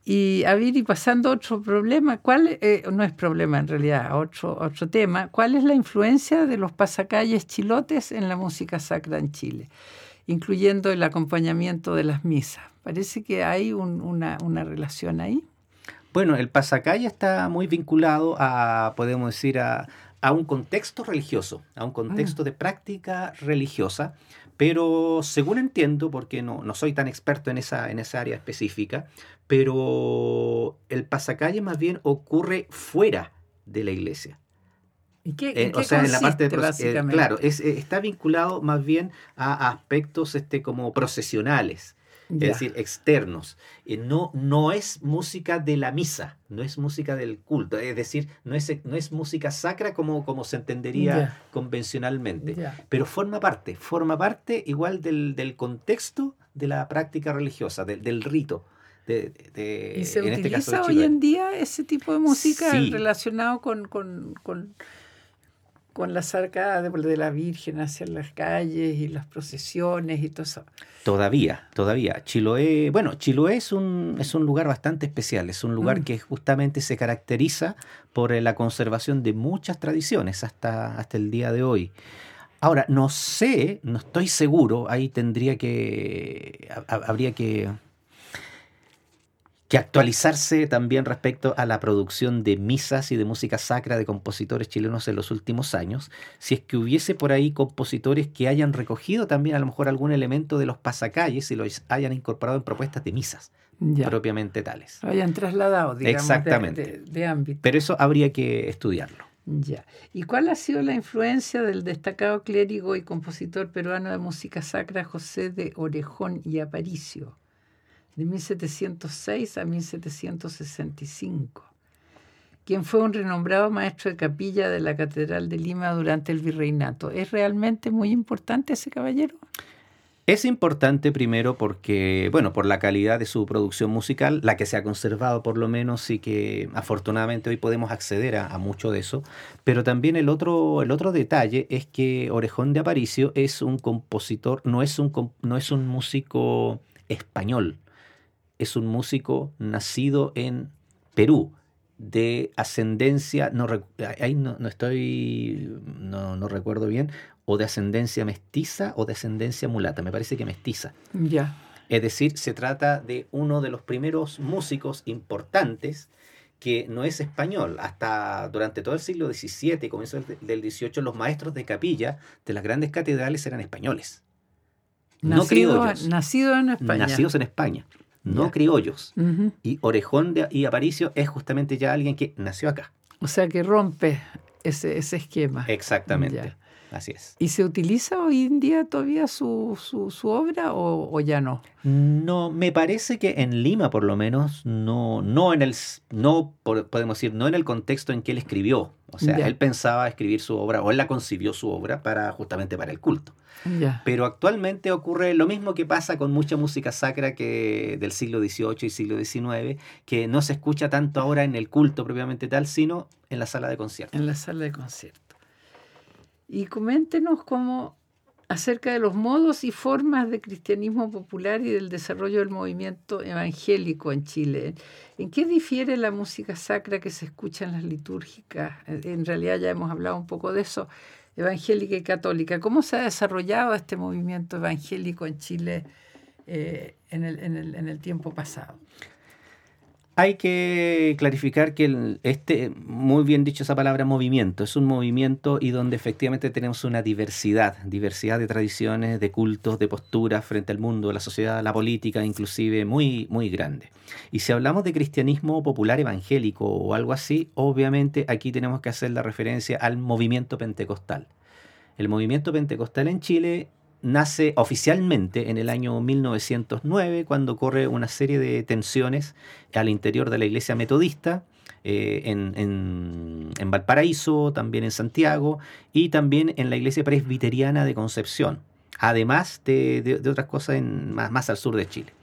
Y a ver, y pasando a otro problema, ¿cuál eh, no es problema en realidad, otro, otro tema, ¿cuál es la influencia de los pasacalles chilotes en la música sacra en Chile, incluyendo el acompañamiento de las misas? Parece que hay un, una, una relación ahí. Bueno, el pasacalle está muy vinculado a, podemos decir, a, a un contexto religioso, a un contexto ah. de práctica religiosa, pero según entiendo, porque no, no soy tan experto en esa, en esa área específica, pero el pasacalle más bien ocurre fuera de la iglesia. ¿Y qué, eh, ¿y qué o sea, consiste, en la parte de, básicamente? Eh, claro, es, eh, está vinculado más bien a, a aspectos este, como procesionales. Ya. Es decir, externos. Eh, no, no es música de la misa, no es música del culto, es decir, no es, no es música sacra como, como se entendería Ya. convencionalmente, Ya. pero forma parte, forma parte igual del, del contexto de la práctica religiosa, de, del rito. De, de, ¿Y se en utiliza este caso de hoy Chiloé. en día ese tipo de música Sí. relacionado con, con, con, con la arcadas de, de la Virgen hacia las calles y las procesiones y todo eso? Todavía, todavía. Chiloé, bueno, Chiloé es un, es un lugar bastante especial, es un lugar Mm. que justamente se caracteriza por eh, la conservación de muchas tradiciones hasta, hasta el día de hoy. Ahora, no sé, no estoy seguro, ahí tendría que, ha- ha- habría que, que actualizarse también respecto a la producción de misas y de música sacra de compositores chilenos en los últimos años, si es que hubiese por ahí compositores que hayan recogido también a lo mejor algún elemento de los pasacalles y los hayan incorporado en propuestas de misas Ya. propiamente tales. Lo hayan trasladado, digamos, Exactamente. de, de, de ámbito. Pero eso habría que estudiarlo. Ya. ¿Y cuál ha sido la influencia del destacado clérigo y compositor peruano de música sacra José de Orejón y Aparicio, de mil setecientos seis a mil setecientos sesenta y cinco, quien fue un renombrado maestro de capilla de la Catedral de Lima durante el virreinato? ¿Es realmente muy importante ese caballero? Es importante primero porque, bueno, por la calidad de su producción musical, la que se ha conservado por lo menos y que afortunadamente hoy podemos acceder a, a mucho de eso, pero también el otro, el otro detalle es que Orejón de Aparicio es un compositor, no es un, com- no es un músico español, es un músico nacido en Perú, de ascendencia, no, rec- ahí no, no estoy, no, no recuerdo bien, o de ascendencia mestiza o de ascendencia mulata, me parece que mestiza. Ya. Es decir, se trata de uno de los primeros músicos importantes que no es español. Hasta durante todo el siglo diecisiete y comienzo del, del dieciocho, los maestros de capilla de las grandes catedrales eran españoles. No Nacido, criollos. nacido en España. Nacidos en España, no Ya. criollos. Ujú. Y Orejón de, y Aparicio es justamente ya alguien que nació acá. O sea que rompe ese, ese esquema. Exactamente. Ya. Así es. ¿Y se utiliza hoy en día todavía su, su, su obra o, o ya no? No, me parece que en Lima por lo menos no, no en el, no por- podemos decir, no en el contexto en que él escribió. O sea, Ya. él pensaba escribir su obra o él la concibió su obra para justamente para el culto. Ya. Pero actualmente ocurre lo mismo que pasa con mucha música sacra que del siglo dieciocho y siglo diecinueve, que no se escucha tanto ahora en el culto propiamente tal, sino en la sala de conciertos. En la sala de concierto. Y coméntenos cómo acerca de los modos y formas de cristianismo popular y del desarrollo del movimiento evangélico en Chile. ¿En qué difiere la música sacra que se escucha en las litúrgicas? En realidad ya hemos hablado un poco de eso, evangélica y católica. ¿Cómo se ha desarrollado este movimiento evangélico en Chile eh, en, el, en, el, en el tiempo pasado? Hay que clarificar que el- este, muy bien dicho esa palabra, movimiento, es un movimiento y donde efectivamente tenemos una diversidad, diversidad de tradiciones, de cultos, de posturas frente al mundo, la sociedad, la política, inclusive muy, muy grande. Y si hablamos de cristianismo popular evangélico o algo así, obviamente aquí tenemos que hacer la referencia al movimiento pentecostal. El movimiento pentecostal en Chile nace oficialmente en el año mil novecientos nueve, cuando ocurre una serie de tensiones al interior de la iglesia metodista, eh, en, en, en Valparaíso, también en Santiago, y también en la iglesia presbiteriana de Concepción, además de, de, de otras cosas en, más, más al sur de Chile.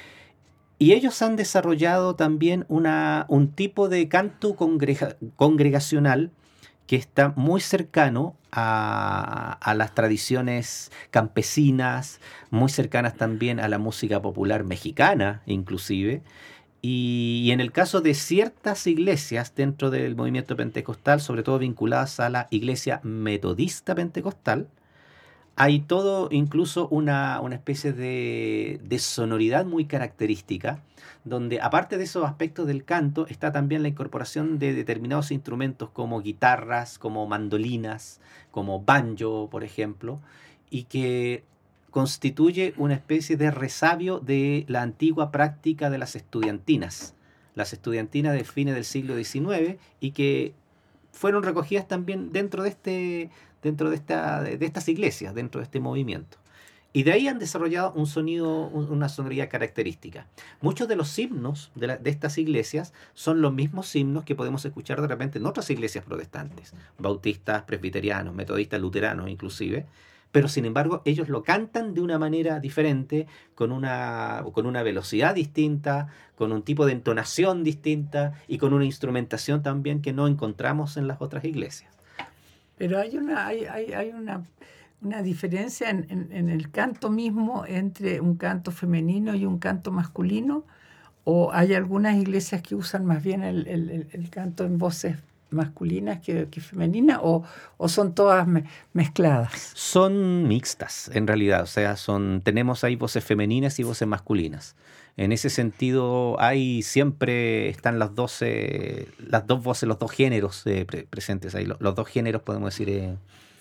Y ellos han desarrollado también una, un tipo de canto congrega, congregacional que está muy cercano a, a las tradiciones campesinas, muy cercanas también a la música popular mexicana, inclusive, Y, y en el caso de ciertas iglesias dentro del movimiento pentecostal, sobre todo vinculadas a la iglesia metodista pentecostal, hay todo, incluso una, una especie de, de sonoridad muy característica, donde aparte de esos aspectos del canto, está también la incorporación de determinados instrumentos como guitarras, como mandolinas, como banjo, por ejemplo, y que constituye una especie de resabio de la antigua práctica de las estudiantinas, las estudiantinas de fines del siglo diecinueve, y que fueron recogidas también dentro de este dentro de esta de estas iglesias, dentro de este movimiento. Y de ahí han desarrollado un sonido, una sonoridad característica. Muchos de los himnos de, la, de estas iglesias son los mismos himnos que podemos escuchar de repente en otras iglesias protestantes, bautistas, presbiterianos, metodistas, luteranos inclusive, pero sin embargo ellos lo cantan de una manera diferente, con una, con una velocidad distinta, con un tipo de entonación distinta y con una instrumentación también que no encontramos en las otras iglesias. Pero hay una, hay, hay, hay una, una diferencia en, en, en el canto mismo entre un canto femenino y un canto masculino, o hay algunas iglesias que usan más bien el, el, el canto en voces masculinas que, que femeninas, o, o son todas me, mezcladas. Son mixtas en realidad, o sea, son tenemos ahí voces femeninas y voces masculinas. En ese sentido, hay siempre están las dos, eh, las dos voces, los dos géneros eh, pre- presentes ahí. Los, los dos géneros, podemos decir, eh,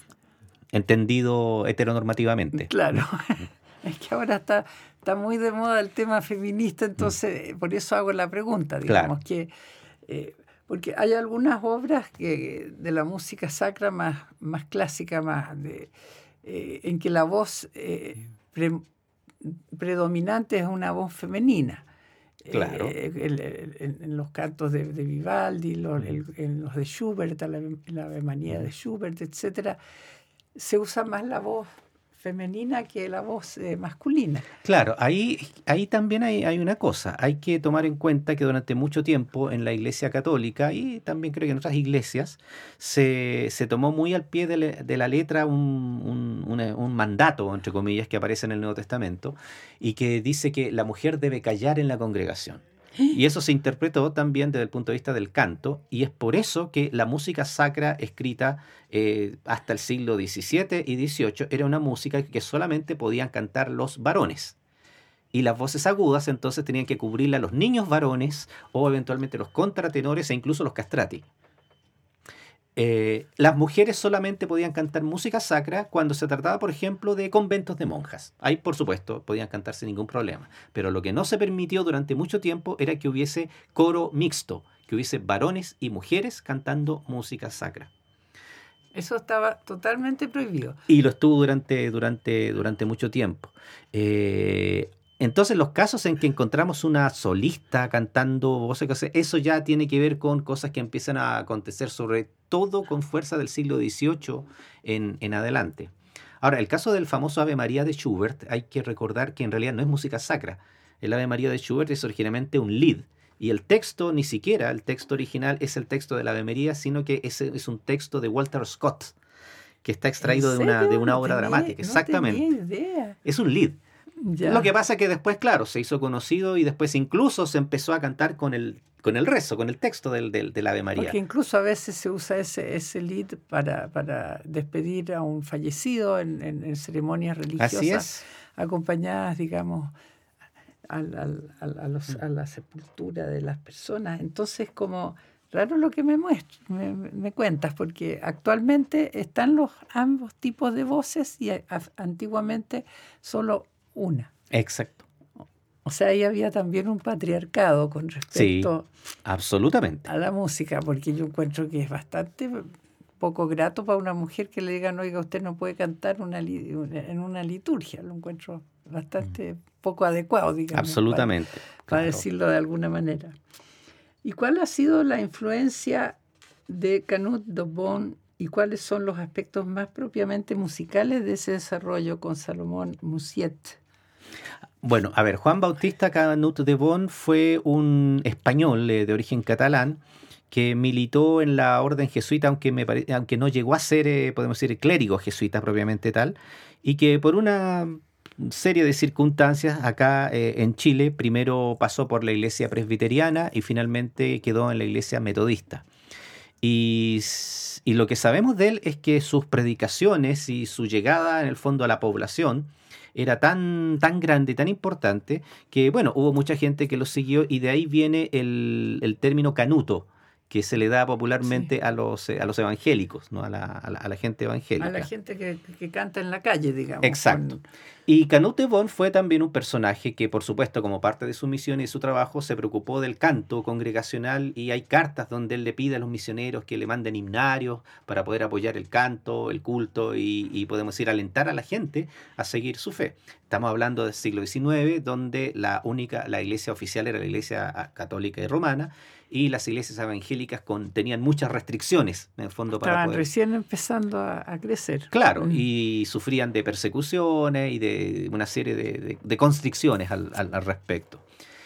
entendido heteronormativamente. Claro, es que ahora está, está muy de moda el tema feminista, entonces mm. por eso hago la pregunta, digamos, claro. que eh, porque hay algunas obras que, de la música sacra más, más clásica, más de, eh, en que la voz eh, pre, predominante es una voz femenina. Claro. Eh, el, el, en, en los cantos de, de Vivaldi, los, el, en los de Schubert, la, la Ave María de Schubert, etcétera, se usa más la voz femenina que la voz eh, masculina. Claro, ahí, ahí también hay, hay una cosa. Hay que tomar en cuenta que durante mucho tiempo en la Iglesia Católica, y también creo que en otras iglesias, se, se tomó muy al pie de, le, de la letra un, un, un, un mandato, entre comillas, que aparece en el Nuevo Testamento, y que dice que la mujer debe callar en la congregación. Y eso se interpretó también desde el punto de vista del canto, y es por eso que la música sacra escrita eh, hasta el siglo diecisiete y dieciocho era una música que solamente podían cantar los varones. Y las voces agudas entonces tenían que cubrirla los niños varones o eventualmente los contratenores e incluso los castrati. Eh, las mujeres solamente podían cantar música sacra cuando se trataba, por ejemplo, de conventos de monjas. Ahí, por supuesto, podían cantar sin ningún problema. Pero lo que no se permitió durante mucho tiempo era que hubiese coro mixto, que hubiese varones y mujeres cantando música sacra. Eso estaba totalmente prohibido. Y lo estuvo durante, durante, durante mucho tiempo. Eh, Entonces, los casos en que encontramos una solista cantando voces, eso ya tiene que ver con cosas que empiezan a acontecer, sobre todo con fuerza del siglo dieciocho en, en adelante. Ahora, el caso del famoso Ave María de Schubert, hay que recordar que en realidad no es música sacra. El Ave María de Schubert es originalmente un lied, y el texto, ni siquiera el texto original es el texto del Ave María, sino que es, es un texto de Walter Scott, que está extraído de una, de una no obra tenía, dramática. Exactamente. No tenía idea. Es un lied. Ya. Lo que pasa es que después, claro, se hizo conocido y después incluso se empezó a cantar con el, con el rezo, con el texto del, del, del Ave María. Porque incluso a veces se usa ese, ese lied para, para despedir a un fallecido en, en, en ceremonias religiosas. Así es. Acompañadas, digamos, al, al, al, a, los, a la sepultura de las personas. Entonces, como raro lo que me, muestras, me, me cuentas, porque actualmente están los ambos tipos de voces y a, a, antiguamente solo una. Exacto. O sea, ahí había también un patriarcado con respecto sí, absolutamente. a la música, porque yo encuentro que es bastante poco grato para una mujer que le digan, oiga, usted no puede cantar una, en una liturgia. Lo encuentro bastante mm. poco adecuado, digamos. Absolutamente. Para, claro. para decirlo de alguna manera. ¿Y cuál ha sido la influencia de Canut Dobon y cuáles son los aspectos más propiamente musicales de ese desarrollo con Salomón Mussiet? Bueno, a ver, Juan Bautista Canut Dobon fue un español eh, de origen catalán que militó en la orden jesuita, aunque, me pare... aunque no llegó a ser, eh, podemos decir, clérigo jesuita propiamente tal, y que por una serie de circunstancias acá eh, en Chile. Primero pasó por la iglesia presbiteriana y finalmente quedó en la iglesia metodista. Y, y lo que sabemos de él es que sus predicaciones y su llegada en el fondo a la población era tan, tan grande, tan importante, que bueno, hubo mucha gente que lo siguió y de ahí viene el, el término canuto, que se le da popularmente sí. a los a los evangélicos, ¿no? a, la, a, la, a la gente evangélica. A la gente que, que canta en la calle, digamos. Exacto. Con... Y Canute Bond fue también un personaje que, por supuesto, como parte de su misión y de su trabajo, se preocupó del canto congregacional, y hay cartas donde él le pide a los misioneros que le manden himnarios para poder apoyar el canto, el culto y, y podemos decir, alentar a la gente a seguir su fe. Estamos hablando del siglo diecinueve, donde la única, la iglesia oficial era la iglesia católica y romana, y las iglesias evangélicas con, tenían muchas restricciones, en el fondo, para Estaban poder... recién empezando a, a crecer. Claro, mm. y sufrían de persecuciones y de una serie de, de, de constricciones al, al, al respecto.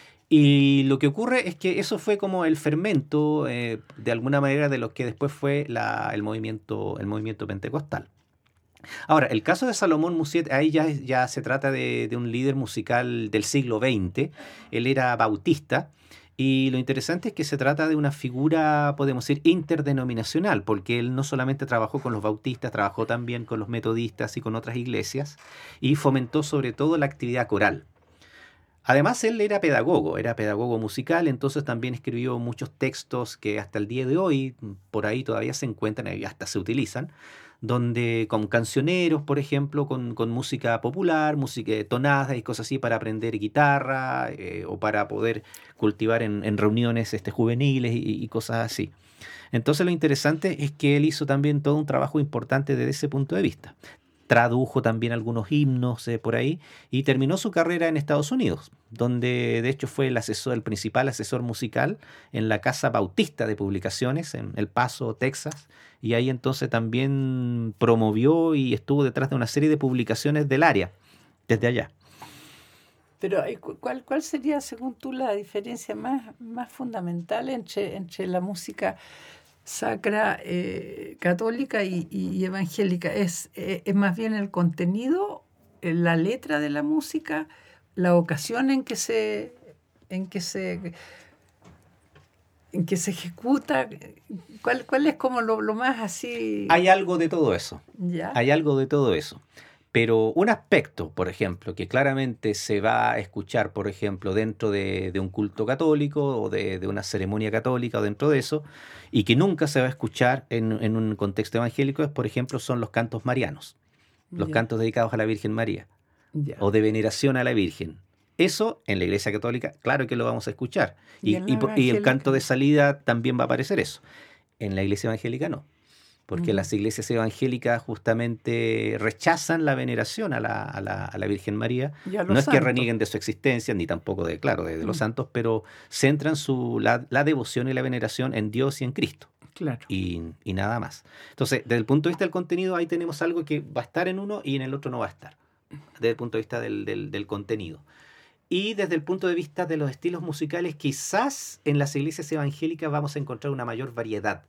Y lo que ocurre es que eso fue como el fermento, eh, de alguna manera, de lo que después fue la, el, movimiento, el movimiento pentecostal. Ahora, el caso de Salomón Mussiet, ahí ya, ya se trata de, de un líder musical del siglo veinte. Él era bautista. Y lo interesante es que se trata de una figura, podemos decir, interdenominacional, porque él no solamente trabajó con los bautistas, trabajó también con los metodistas y con otras iglesias, y fomentó sobre todo la actividad coral. Además, él era pedagogo, era pedagogo musical, entonces también escribió muchos textos que hasta el día de hoy, por ahí todavía se encuentran y hasta se utilizan, donde con cancioneros, por ejemplo, con, con música popular, música tonada y cosas así para aprender guitarra eh, o para poder cultivar en, en reuniones este, juveniles y, y cosas así. Entonces lo interesante es que él hizo también todo un trabajo importante desde ese punto de vista. Tradujo también algunos himnos eh, por ahí y terminó su carrera en Estados Unidos, donde de hecho fue el asesor, el principal asesor musical en la Casa Bautista de Publicaciones en El Paso, Texas, y ahí entonces también promovió y estuvo detrás de una serie de publicaciones del área, desde allá. Pero ¿cuál, cuál sería, según tú, la diferencia más, más fundamental entre, entre la música sacra eh, católica y, y evangélica? ¿Es, eh, ¿Es más bien el contenido, la letra de la música, la ocasión en que se en que se en que se ejecuta? ¿Cuál, cuál es como lo, lo más así? Hay algo de todo eso. ¿Ya? Hay algo de todo eso. Pero un aspecto, por ejemplo, que claramente se va a escuchar, por ejemplo, dentro de, de un culto católico o de, de una ceremonia católica o dentro de eso, y que nunca se va a escuchar en, en un contexto evangélico, es, por ejemplo, son los cantos marianos, los Ya. cantos dedicados a la Virgen María Ya. o de veneración a la Virgen. Eso en la Iglesia Católica, claro que lo vamos a escuchar. ¿Y Y, en y, la por- y el evangélica? canto de salida también va a aparecer eso. En la Iglesia Evangélica no. Porque Ujú. las iglesias evangélicas justamente rechazan la veneración a la, a la, a la Virgen María. Y a los No es que santos. renieguen de su existencia, ni tampoco de, claro, de, de los Mm. santos, pero centran su, la, la devoción y la veneración en Dios y en Cristo. Claro. Y, y nada más. Entonces, desde el punto de vista del contenido, ahí tenemos algo que va a estar en uno y en el otro no va a estar. Desde el punto de vista del, del, del contenido. Y desde el punto de vista de los estilos musicales, quizás en las iglesias evangélicas vamos a encontrar una mayor variedad.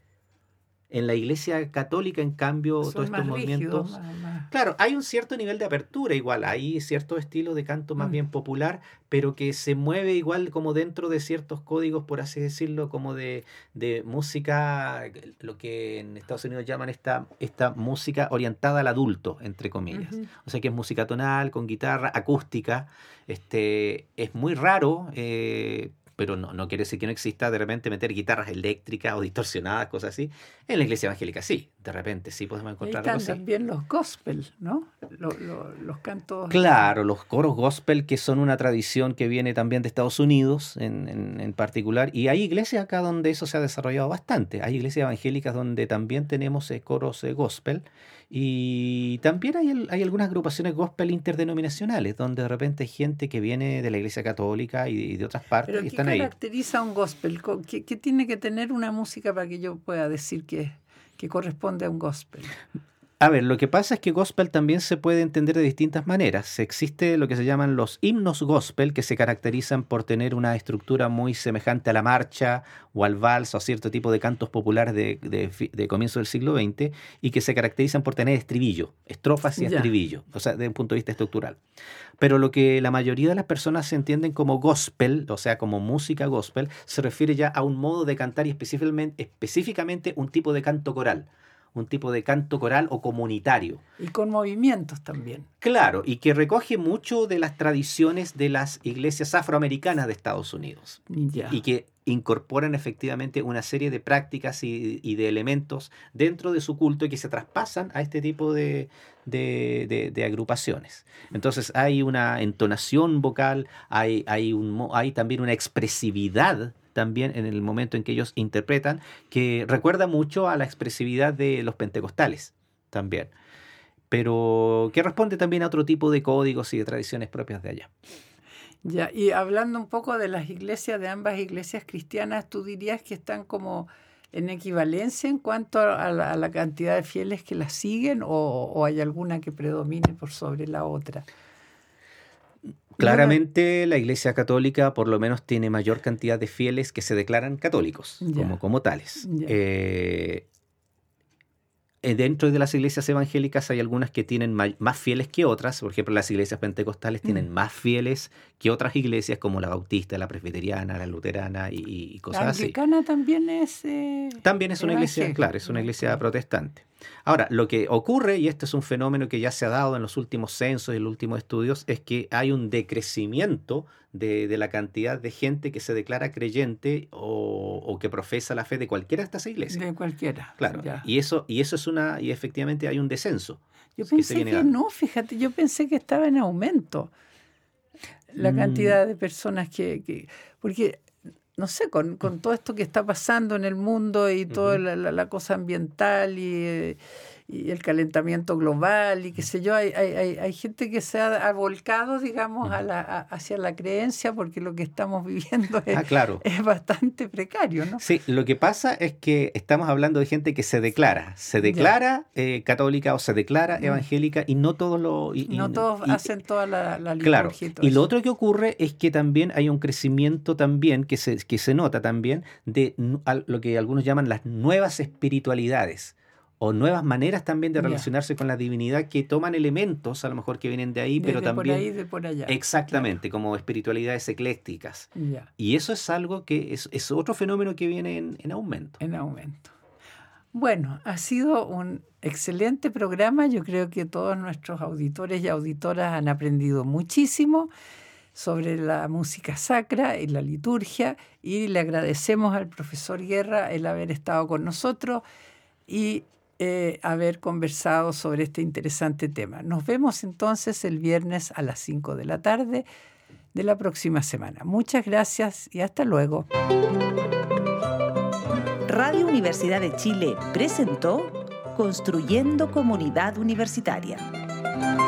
En la Iglesia Católica, en cambio, todos Son estos más movimientos... rígidos, más, más- Claro, hay un cierto nivel de apertura igual, hay cierto estilo de canto más Mm. bien popular, pero que se mueve igual como dentro de ciertos códigos, por así decirlo, como de, de música, lo que en Estados Unidos llaman esta, esta música orientada al adulto, entre comillas. Ujú. O sea que es música tonal, con guitarra, acústica. Este, es muy raro, eh, pero no, no quiere decir que no exista de repente meter guitarras eléctricas o distorsionadas, cosas así. En la iglesia evangélica sí, de repente sí podemos Ahí encontrar están algo así. también los gospel, ¿no? Lo- lo- los cantos. Claro, los coros gospel, que son una tradición que viene también de Estados Unidos en, en, en particular, y hay iglesias acá donde eso se ha desarrollado bastante. Hay iglesias evangélicas donde también tenemos eh, coros eh, gospel, y también hay, el- hay algunas agrupaciones gospel interdenominacionales, donde de repente hay gente que viene de la iglesia católica y, y de otras partes Pero y ¿qué están ahí. caracteriza un gospel? Co- ¿Qué, qué tiene que tener una música para que yo pueda decir que, que corresponde a un gospel? A ver, lo que pasa es que gospel también se puede entender de distintas maneras. Existe lo que se llaman los himnos gospel, que se caracterizan por tener una estructura muy semejante a la marcha o al vals o a cierto tipo de cantos populares de, de, de comienzo del siglo veinte, y que se caracterizan por tener estribillo, estrofas y Ya. estribillo, o sea, desde un punto de vista estructural. Pero lo que la mayoría de las personas se entienden como gospel, o sea, como música gospel, se refiere ya a un modo de cantar y específicamente, específicamente un tipo de canto coral. Un tipo de canto coral o comunitario. Y con movimientos también. Claro, y que recoge mucho de las tradiciones de las iglesias afroamericanas de Estados Unidos. Ya. Y que incorporan efectivamente una serie de prácticas y, y de elementos dentro de su culto y que se traspasan a este tipo de, de, de, de agrupaciones. Entonces hay una entonación vocal, hay, hay, un, hay también una expresividad también en el momento en que ellos interpretan, que recuerda mucho a la expresividad de los pentecostales también, pero que responde también a otro tipo de códigos y de tradiciones propias de allá. Ya, y hablando un poco de las iglesias, de ambas iglesias cristianas, ¿tú dirías que están como en equivalencia en cuanto a la, a la cantidad de fieles que las siguen, o, o hay alguna que predomine por sobre la otra? Claramente la Iglesia Católica por lo menos tiene mayor cantidad de fieles que se declaran católicos, Ya. como, como tales. Ya. Eh, dentro de las iglesias evangélicas hay algunas que tienen ma- más fieles que otras. Por ejemplo, las iglesias pentecostales Mm. tienen más fieles que otras iglesias, como la bautista, la presbiteriana, la luterana y, y cosas La así. anglicana también es... Eh, También es una iglesia, evangélica. claro, es una iglesia Ok. protestante. Ahora, lo que ocurre, y este es un fenómeno que ya se ha dado en los últimos censos y en los últimos estudios, es que hay un decrecimiento de, de la cantidad de gente que se declara creyente o, o que profesa la fe de cualquiera de estas iglesias. De cualquiera. Claro, Ya. y eso, y eso es una, y efectivamente hay un descenso. Yo que se pensé viene que dando. no, fíjate, yo pensé que estaba en aumento la Mm. cantidad de personas que... que porque, no sé, con, con todo esto que está pasando en el mundo y toda Ujú. la, la- la cosa ambiental y, eh, y el calentamiento global y qué sé yo, hay, hay, hay, hay gente que se ha, ha volcado, digamos, a la, a- hacia la creencia, porque lo que estamos viviendo es, Ah, claro. es bastante precario, ¿no? Sí, lo que pasa es que estamos hablando de gente que se declara, se declara eh, católica o se declara Mm. evangélica, y no todos lo... y- y- No todos y- hacen toda la, la Claro, liturgia y todo y lo eso. otro que ocurre es que también hay un crecimiento también que se, que se nota también de nu- al- lo que algunos llaman las nuevas espiritualidades o nuevas maneras también de Ya. relacionarse con la divinidad, que toman elementos a lo mejor que vienen de ahí, pero Desde por también... ahí, de por allá. Exactamente, como espiritualidades eclécticas. Claro. Ya. Y eso es algo que es, es otro fenómeno que viene en, en aumento. En aumento. Bueno, ha sido un excelente programa. Yo creo que todos nuestros auditores y auditoras han aprendido muchísimo sobre la música sacra y la liturgia, y le agradecemos al profesor Guerra el haber estado con nosotros y eh, haber conversado sobre este interesante tema. Nos vemos entonces el viernes a las cinco de la tarde de la próxima semana. Muchas gracias y hasta luego. Radio Universidad de Chile presentó Construyendo Comunidad Universitaria.